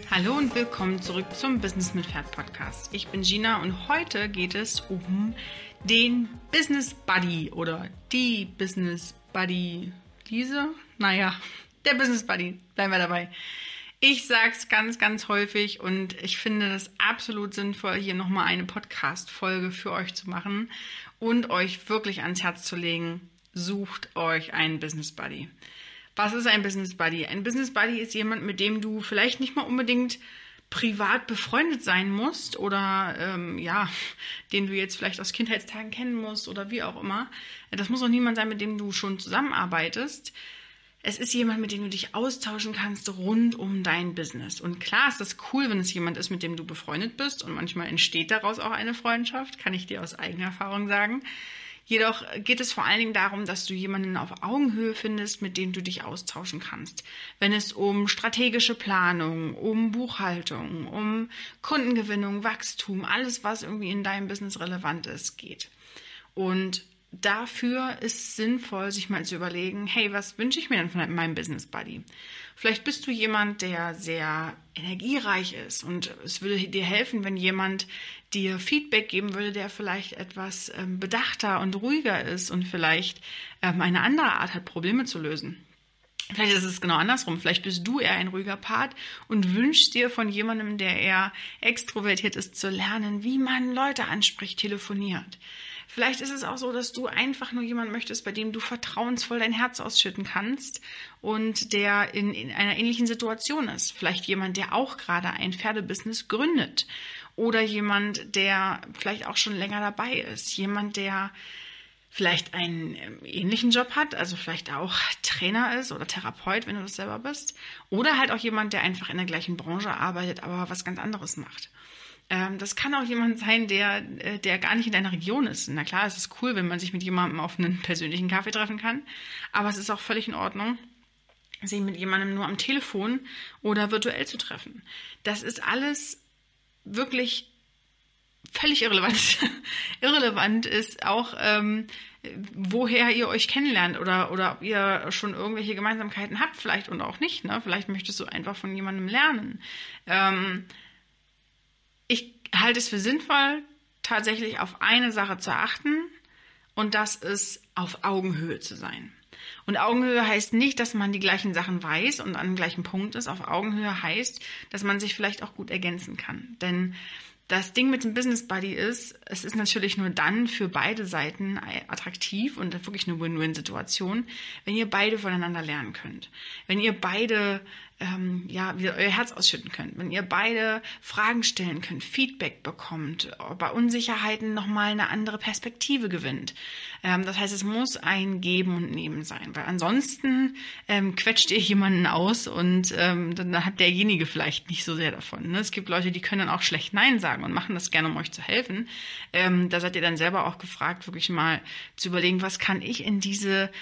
Hallo und willkommen zurück zum Business mit Pferd Podcast. Ich bin Gina und heute geht es um den Business Buddy oder die Business Buddy. Der Business Buddy. Bleiben wir dabei. Ich sage es ganz, ganz häufig und ich finde es absolut sinnvoll, hier nochmal eine Podcast-Folge für euch zu machen und euch wirklich ans Herz zu legen. Sucht euch einen Business Buddy. Was ist ein Business Buddy? Ein Business Buddy ist jemand, mit dem du vielleicht nicht mal unbedingt privat befreundet sein musst oder den du jetzt vielleicht aus Kindheitstagen kennen musst oder wie auch immer. Das muss auch niemand sein, mit dem du schon zusammenarbeitest. Es ist jemand, mit dem du dich austauschen kannst rund um dein Business. Und klar ist das cool, wenn es jemand ist, mit dem du befreundet bist und manchmal entsteht daraus auch eine Freundschaft, kann ich dir aus eigener Erfahrung sagen. Jedoch geht es vor allen Dingen darum, dass du jemanden auf Augenhöhe findest, mit dem du dich austauschen kannst. Wenn es um strategische Planung, um Buchhaltung, um Kundengewinnung, Wachstum, alles, was irgendwie in deinem Business relevant ist, geht. Und dafür ist es sinnvoll, sich mal zu überlegen, hey, was wünsche ich mir denn von meinem Business Buddy? Vielleicht bist du jemand, der sehr energiereich ist und es würde dir helfen, wenn jemand dir Feedback geben würde, der vielleicht etwas bedachter und ruhiger ist und vielleicht eine andere Art hat, Probleme zu lösen. Vielleicht ist es genau andersrum. Vielleicht bist du eher ein ruhiger Part und wünschst dir von jemandem, der eher extrovertiert ist, zu lernen, wie man Leute anspricht, telefoniert. Vielleicht ist es auch so, dass du einfach nur jemanden möchtest, bei dem du vertrauensvoll dein Herz ausschütten kannst und der in einer ähnlichen Situation ist. Vielleicht jemand, der auch gerade ein Pferdebusiness gründet oder jemand, der vielleicht auch schon länger dabei ist. Jemand, der vielleicht einen ähnlichen Job hat, also vielleicht auch Trainer ist oder Therapeut, wenn du das selber bist. Oder halt auch jemand, der einfach in der gleichen Branche arbeitet, aber was ganz anderes macht. Das kann auch jemand sein, der gar nicht in deiner Region ist. Na klar, es ist cool, wenn man sich mit jemandem auf einen persönlichen Kaffee treffen kann, aber es ist auch völlig in Ordnung, sich mit jemandem nur am Telefon oder virtuell zu treffen. Das ist alles wirklich völlig irrelevant. Irrelevant ist auch, woher ihr euch kennenlernt oder ob ihr schon irgendwelche Gemeinsamkeiten habt vielleicht und auch nicht. Ne? Vielleicht möchtest du einfach von jemandem lernen. Ich halte es für sinnvoll, tatsächlich auf eine Sache zu achten und das ist, auf Augenhöhe zu sein. Und Augenhöhe heißt nicht, dass man die gleichen Sachen weiß und an dem gleichen Punkt ist. Auf Augenhöhe heißt, dass man sich vielleicht auch gut ergänzen kann. Denn das Ding mit dem Business Buddy ist, es ist natürlich nur dann für beide Seiten attraktiv und wirklich eine Win-Win-Situation, wenn ihr beide voneinander lernen könnt. Wenn ihr beide wieder euer Herz ausschütten könnt, wenn ihr beide Fragen stellen könnt, Feedback bekommt, bei Unsicherheiten nochmal eine andere Perspektive gewinnt. Das heißt, es muss ein Geben und Nehmen sein, weil ansonsten quetscht ihr jemanden aus und dann hat derjenige vielleicht nicht so sehr davon. Ne? Es gibt Leute, die können dann auch schlecht Nein sagen und machen das gerne, um euch zu helfen. Da seid ihr dann selber auch gefragt, wirklich mal zu überlegen, was kann ich in diese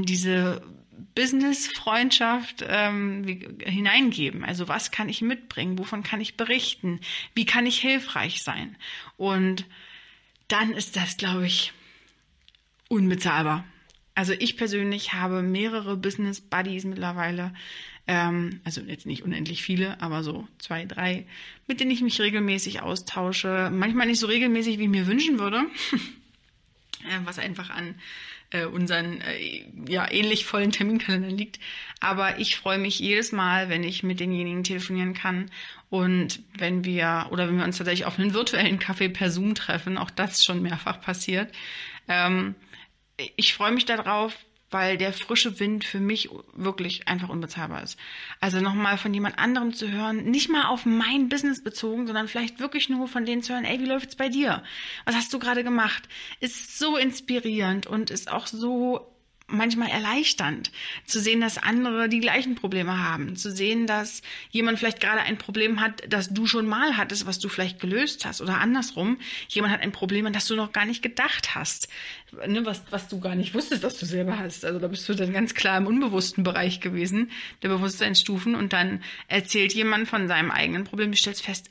Business-Freundschaft hineingeben. Also was kann ich mitbringen? Wovon kann ich berichten? Wie kann ich hilfreich sein? Und dann ist das, glaube ich, unbezahlbar. Also ich persönlich habe mehrere Business-Buddies mittlerweile, also jetzt nicht unendlich viele, aber so 2, 3, mit denen ich mich regelmäßig austausche. Manchmal nicht so regelmäßig, wie ich mir wünschen würde, was einfach an unseren ähnlich vollen Terminkalendern liegt. Aber ich freue mich jedes Mal, wenn ich mit denjenigen telefonieren kann und wenn wir uns tatsächlich auf einen virtuellen Kaffee per Zoom treffen, auch das ist schon mehrfach passiert. Ich freue mich darauf, weil der frische Wind für mich wirklich einfach unbezahlbar ist. Also nochmal von jemand anderem zu hören, nicht mal auf mein Business bezogen, sondern vielleicht wirklich nur von denen zu hören, ey, wie läuft's bei dir? Was hast du gerade gemacht? Ist so inspirierend und ist auch so manchmal erleichternd, zu sehen, dass andere die gleichen Probleme haben, zu sehen, dass jemand vielleicht gerade ein Problem hat, das du schon mal hattest, was du vielleicht gelöst hast oder andersrum, jemand hat ein Problem, an das du noch gar nicht gedacht hast, ne, was du gar nicht wusstest, dass du selber hast. Also da bist du dann ganz klar im unbewussten Bereich gewesen, der Bewusstseinsstufen und dann erzählt jemand von seinem eigenen Problem, du stellst fest, oh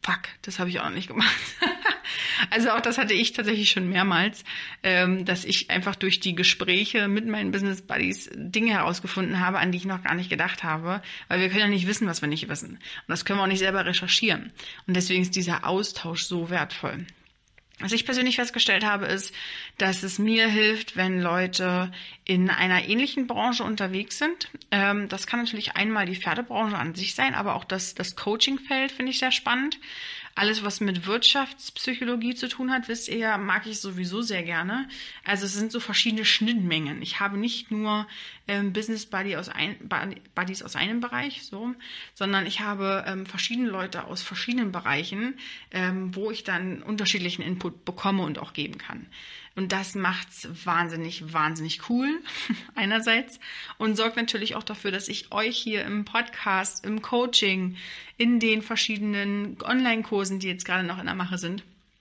fuck, das habe ich auch noch nicht gemacht. Also auch das hatte ich tatsächlich schon mehrmals, dass ich einfach durch die Gespräche mit meinen Business Buddies Dinge herausgefunden habe, an die ich noch gar nicht gedacht habe, weil wir können ja nicht wissen, was wir nicht wissen. Und das können wir auch nicht selber recherchieren. Und deswegen ist dieser Austausch so wertvoll. Was ich persönlich festgestellt habe, ist, dass es mir hilft, wenn Leute in einer ähnlichen Branche unterwegs sind. Das kann natürlich einmal die Pferdebranche an sich sein, aber auch das Coaching-Feld finde ich sehr spannend. Alles, was mit Wirtschaftspsychologie zu tun hat, wisst ihr ja, mag ich sowieso sehr gerne. Also es sind so verschiedene Schnittmengen. Ich habe nicht nur Business Buddies aus einem Bereich, so, sondern ich habe verschiedene Leute aus verschiedenen Bereichen, wo ich dann unterschiedlichen Input bekomme und auch geben kann. Und das macht's wahnsinnig, wahnsinnig cool, einerseits. Und sorgt natürlich auch dafür, dass ich euch hier im Podcast, im Coaching, in den verschiedenen Online-Kursen, die jetzt gerade noch in der Mache sind,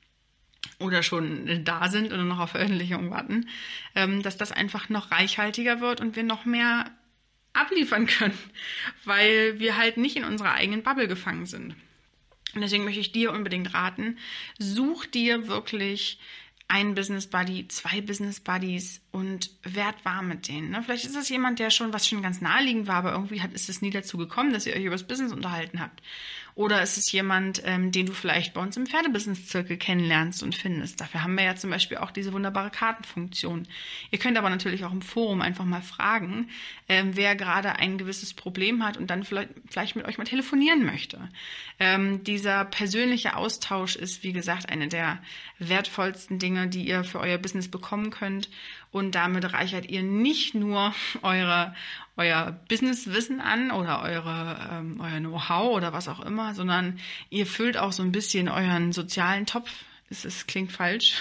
oder schon da sind oder noch auf Veröffentlichung warten, dass das einfach noch reichhaltiger wird und wir noch mehr abliefern können, weil wir halt nicht in unserer eigenen Bubble gefangen sind. Und deswegen möchte ich dir unbedingt raten, such dir wirklich ein Business Buddy, 2 Business Buddies und werd warm mit denen. Ne? Vielleicht ist es jemand, der schon ganz naheliegend war, aber irgendwie ist es nie dazu gekommen, dass ihr euch über das Business unterhalten habt. Oder ist es jemand, den du vielleicht bei uns im Pferdebusiness-Zirkel kennenlernst und findest. Dafür haben wir ja zum Beispiel auch diese wunderbare Kartenfunktion. Ihr könnt aber natürlich auch im Forum einfach mal fragen, wer gerade ein gewisses Problem hat und dann vielleicht mit euch mal telefonieren möchte. Dieser persönliche Austausch ist, wie gesagt, eine der wertvollsten Dinge, die ihr für euer Business bekommen könnt. Und damit reichert ihr nicht nur euer Businesswissen an oder euer Know-how oder was auch immer, sondern ihr füllt auch so ein bisschen euren sozialen Topf. Es klingt falsch.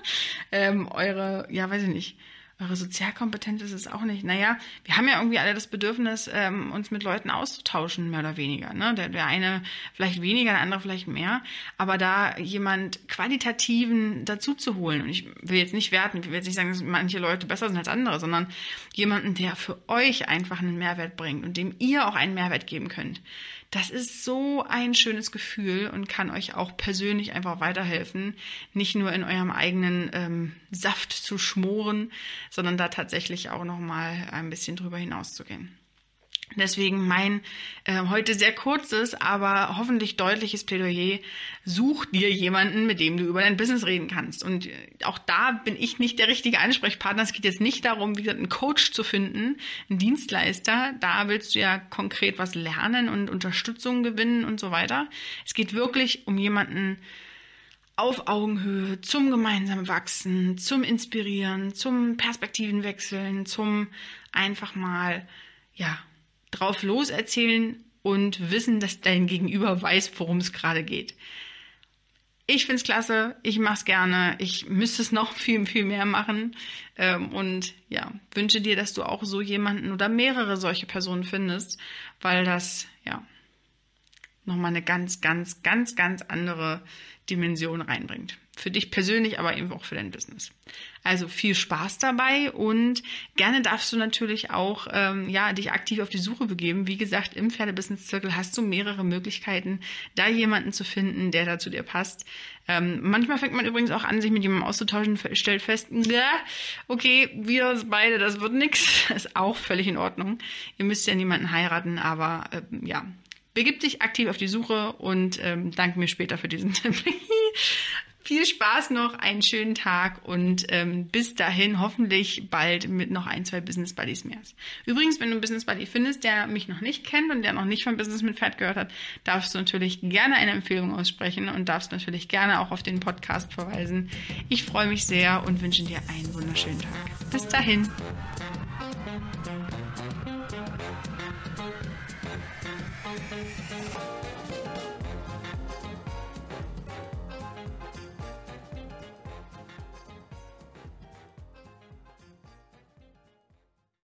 Eure Sozialkompetenz ist es auch nicht. Naja, wir haben ja irgendwie alle das Bedürfnis, uns mit Leuten auszutauschen, mehr oder weniger. Ne? Der eine vielleicht weniger, der andere vielleicht mehr. Aber da jemand Qualitativen dazu zu holen, und ich will jetzt nicht werten, ich will jetzt nicht sagen, dass manche Leute besser sind als andere, sondern jemanden, der für euch einfach einen Mehrwert bringt und dem ihr auch einen Mehrwert geben könnt. Das ist so ein schönes Gefühl und kann euch auch persönlich einfach weiterhelfen, nicht nur in eurem eigenen Saft zu schmoren, sondern da tatsächlich auch nochmal ein bisschen drüber hinauszugehen. Deswegen mein heute sehr kurzes, aber hoffentlich deutliches Plädoyer: Such dir jemanden, mit dem du über dein Business reden kannst. Und auch da bin ich nicht der richtige Ansprechpartner. Es geht jetzt nicht darum, wie gesagt, einen Coach zu finden, einen Dienstleister. Da willst du ja konkret was lernen und Unterstützung gewinnen und so weiter. Es geht wirklich um jemanden auf Augenhöhe, zum gemeinsamen Wachsen, zum Inspirieren, zum Perspektivenwechseln, zum einfach mal, drauf loserzählen und wissen, dass dein Gegenüber weiß, worum es gerade geht. Ich finde es klasse, ich mache es gerne, ich müsste es noch viel, viel mehr machen und wünsche dir, dass du auch so jemanden oder mehrere solche Personen findest, weil das nochmal eine ganz, ganz, ganz, ganz andere Dimension reinbringt. Für dich persönlich, aber eben auch für dein Business. Also viel Spaß dabei und gerne darfst du natürlich auch dich aktiv auf die Suche begeben. Wie gesagt, im Pferdebusiness-Zirkel hast du mehrere Möglichkeiten, da jemanden zu finden, der da zu dir passt. Manchmal fängt man übrigens auch an, sich mit jemandem auszutauschen, stellt fest, okay, wir beide, das wird nichts. Ist auch völlig in Ordnung. Ihr müsst ja niemanden heiraten, aber begib dich aktiv auf die Suche und danke mir später für diesen Tipp. Viel Spaß noch, einen schönen Tag und bis dahin hoffentlich bald mit noch 1, 2 Business Buddies mehr. Übrigens, wenn du einen Business Buddy findest, der mich noch nicht kennt und der noch nicht von Business mit Pferd gehört hat, darfst du natürlich gerne eine Empfehlung aussprechen und darfst natürlich gerne auch auf den Podcast verweisen. Ich freue mich sehr und wünsche dir einen wunderschönen Tag. Bis dahin.